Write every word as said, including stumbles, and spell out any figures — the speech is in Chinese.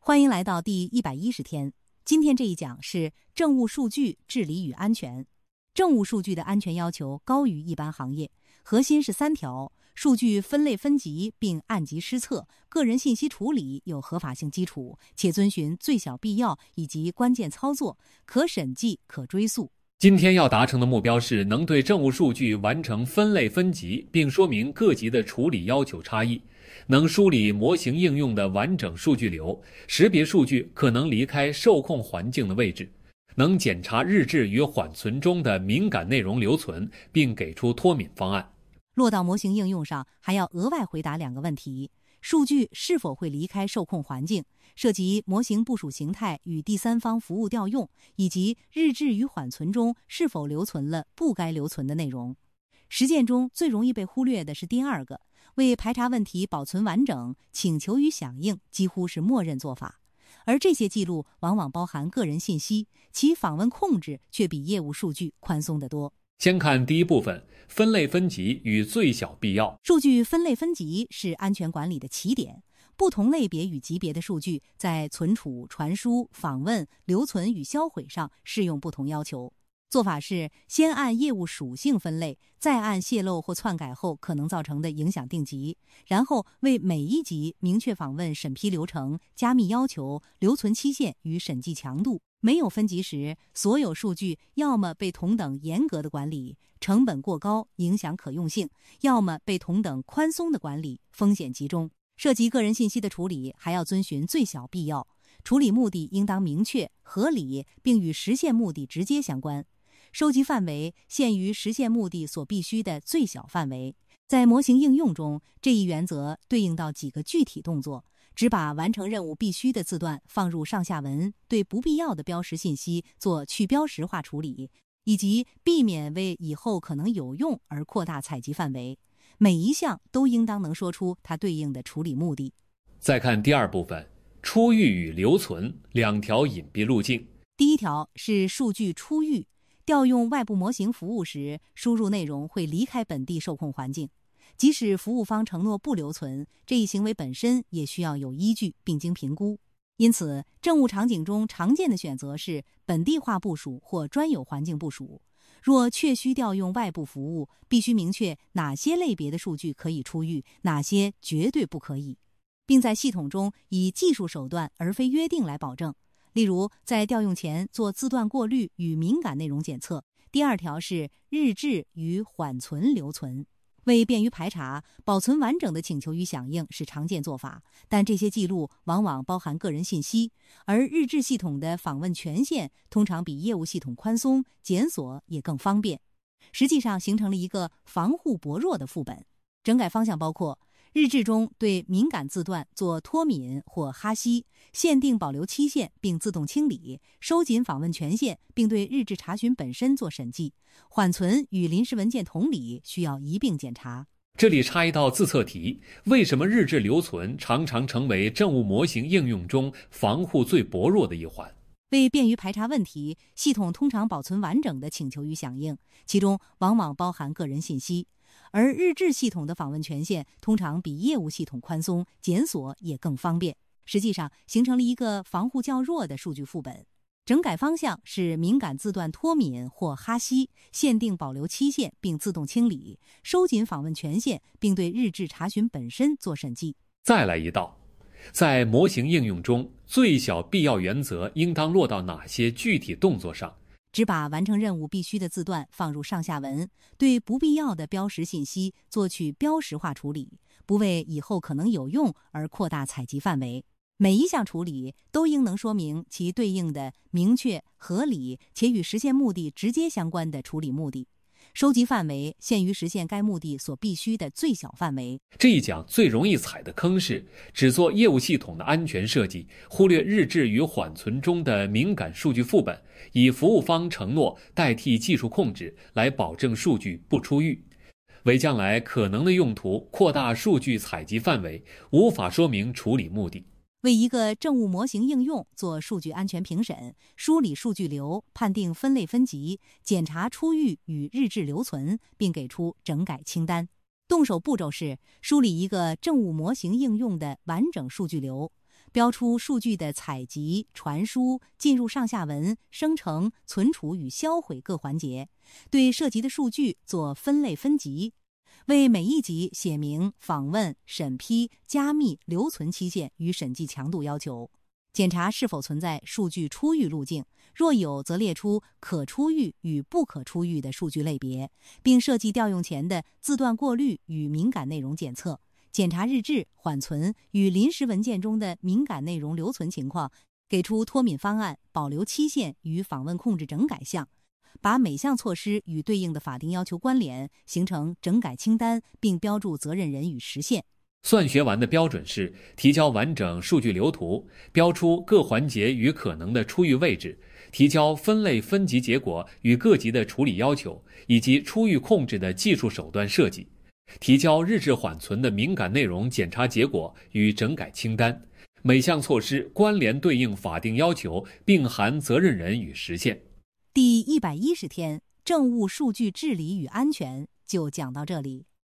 欢迎来到第一百一十天。今天这一讲是政务数据治理与安全。政务数据的安全要求高于一般行业，核心是三条：数据分类分级并按级施测，个人信息处理有合法性基础，且遵循最小必要以及关键操作，可审计可追溯。 今天要达成的目标是能对政务数据完成分类分级，并说明各级的处理要求差异，能梳理模型应用的完整数据流，识别数据可能离开受控环境的位置，能检查日志与缓存中的敏感内容留存，并给出脱敏方案。 落到模型应用上，还要额外回答两个问题：数据是否会离开受控环境，涉及模型部署形态与第三方服务调用，以及日志与缓存中是否留存了不该留存的内容。实践中最容易被忽略的是第二个，为排查问题保存完整，请求与响应几乎是默认做法。而这些记录往往包含个人信息，其访问控制却比业务数据宽松得多。 先看第一部分，分类分级与最小必要。 数据分类分级是安全管理的起点，不同类别与级别的数据在存储、传输、访问、留存与销毁上适用不同要求。做法是先按业务属性分类，再按泄露或篡改后可能造成的影响定级，然后为每一级明确访问审批流程、加密要求、留存期限与审计强度。没有分级时，所有数据要么被同等严格的管理，成本过高影响可用性，要么被同等宽松的管理，风险集中。涉及个人信息的处理还要遵循最小必要，处理目的应当明确、合理，并与实现目的直接相关。收集范围限于实现目的所必须的最小范围。在模型应用中，这一原则对应到几个具体动作：只把完成任务必须的字段放入上下文，对不必要的标识信息做去标识化处理，以及避免为以后可能有用而扩大采集范围。每一项都应当能说出它对应的处理目的。 再看第二部分，出狱与留存两条隐蔽路径。 第一条是数据出狱，调用外部模型服务时，输入内容会离开本地受控环境。即使服务方承诺不留存，这一行为本身也需要有依据并经评估。因此，政务场景中常见的选择是本地化部署或专有环境部署。若确需调用外部服务，必须明确哪些类别的数据可以出狱，哪些绝对不可以，并在系统中以技术手段而非约定来保证。例如，在调用前做字段过滤与敏感内容检测。第二条是日志与缓存留存。为便于排查，保存完整的请求与响应是常见做法，但这些记录往往包含个人信息，而日志系统的访问权限通常比业务系统宽松，检索也更方便。实际上形成了一个防护薄弱的副本。整改方向包括日志中对敏感字段做脱敏或哈希，限定保留期限并自动清理，收紧访问权限并对日志查询本身做审计。缓存与临时文件同理，需要一并检查。 这里插一道自测题：为什么日志留存常常成为政务模型应用中防护最薄弱的一环？ 为便于排查问题，系统通常保存完整的请求与响应，其中往往包含个人信息。而日志系统的访问权限通常比业务系统宽松，检索也更方便。实际上形成了一个防护较弱的数据副本。整改方向是敏感字段脱敏或哈希，限定保留期限并自动清理，收紧访问权限并对日志查询本身做审计。 再来一道，在模型应用中，最小必要原则应当落到哪些具体动作上？ 只把完成任务必须的字段放入上下文，对不必要的标识信息做去标识化处理，不为以后可能有用而扩大采集范围。每一项处理都应能说明其对应的明确、合理且与实现目的直接相关的处理目的。收集范围限于实现该目的所必须的最小范围。 这一讲最容易踩的坑是只做业务系统的安全设计，忽略日志与缓存中的敏感数据副本，以服务方承诺代替技术控制来保证数据不出狱。为将来可能的用途扩大数据采集范围，无法说明处理目的。 为一个政务模型应用做数据安全评审，梳理数据流，判定分类分级，检查出狱与日志留存，并给出整改清单。动手步骤是梳理一个政务模型应用的完整数据流， 标出数据的采集、传输、进入上下文、生成、存储与销毁各环节，对涉及的数据做分类分级，为每一级写明访问、审批、加密、留存期限与审计强度要求，检查是否存在数据出狱路径，若有则列出可出狱与不可出狱的数据类别，并设计调用前的字段过滤与敏感内容检测，检查日志、缓存与临时文件中的敏感内容留存情况，给出脱敏方案、保留期限与访问控制整改项，把每项措施与对应的法定要求关联，形成整改清单，并标注责任人与时限。 算学完的标准是提交完整数据流图，标出各环节与可能的出狱位置，提交分类分级结果与各级的处理要求，以及出狱控制的技术手段设计，提交日志缓存的敏感内容检查结果与整改清单，每项措施关联对应法定要求，并含责任人与时限。 第一百一十天，政务数据治理与安全就讲到这里。